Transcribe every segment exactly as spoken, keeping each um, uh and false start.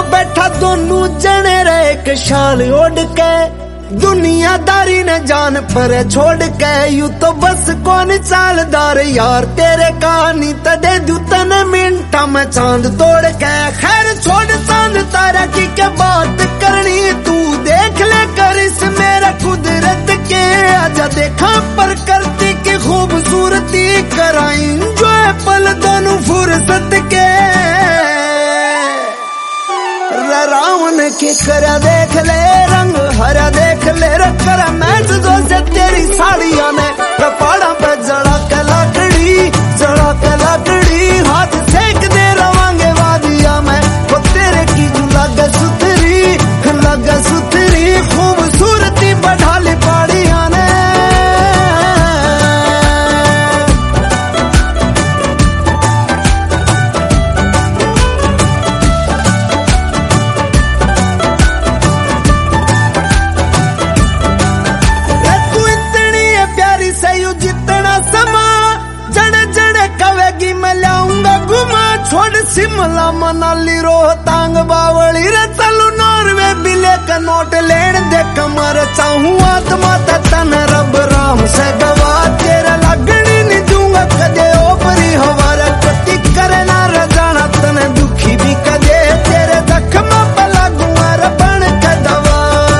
बैठा दोनों जने रे एक शाल ओढ़ के, दुनियादारी ने जान पर छोड़ के, यू तो बस कौन चालदार यार तेरे कहानी तदे दू तन मिनटा में चांद तोड़ के। खैर छोड़ चांद तारा की क्या बात करनी, तू देख ले कर इस मेरा कुदरत के, आजा देखा प्रकृति की खूबसूरती, कराई जो है पल दोनों फुर्सत के। रावण की करा देख ले रंग हरा देख ले, करा मैच जो से तेरी साड़ियां ने, कपाड़ा पे जड़ा के लाकड़ी जड़ा के लाकड़ी, हाथ सेक दे रवांगे वादिया में, वो तेरे की लगे सुथरी लगे सुथरी, खूबसूरती बढ़ा ली पहाड़ियां ने। शिमला मनाली रोहतांग बावली रे चलू नॉर्वे बिले का नोट लेन दे कमर, चाहूं आत्मा तन रब राम से गवा, तेरा लगनी नहीं दूंगा कदे ओपरी हवारा, कटी करे ना रजाना तने दुखी भी कदे, तेरे जख्म पे लगूंगा रबन का दवा।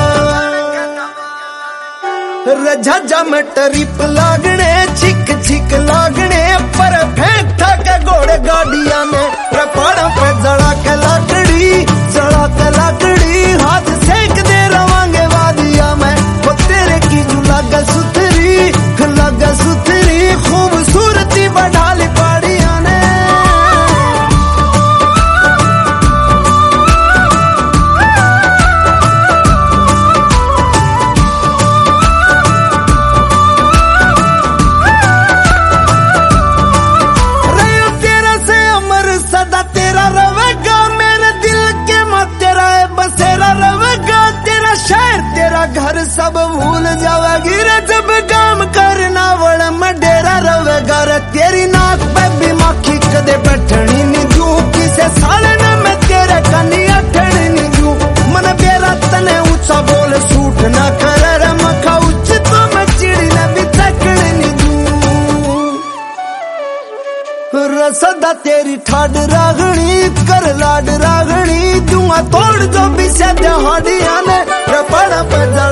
रजा में ट्रिप लागने छिक छिक लागने, पर फेंक था के घोड़े गाड़िया में, पहाड़ों पे जड़ा के लाकड़ी जड़ा के लाकड़ी, हाथ सेक दे रवांगे वादिया में, वो तेरे की जो लगा सुथरी लगा सुथरी, खूबसूरती बढ़ा ली पहाड़ियां ने। घर सब भूल जावेगी रे जब काम करना वड़ में डेरा रवेगा रे, तेरी नाक पे भी माखी कदे बैठनी नहीं दू, किसे साले ने मैं तेरे कनी अठनी नहीं दू, मन बेरा तने ऊंचा बोल सूट ना करे रे, मखा उच्च तो मैं चिड़ी ने भी चकनी नहीं दू। रसदा तेरी ठाड रागणी कर लाड रागणी, दूंगा तोड़ जो भी से दहाड़ियां ने, पड़ा पे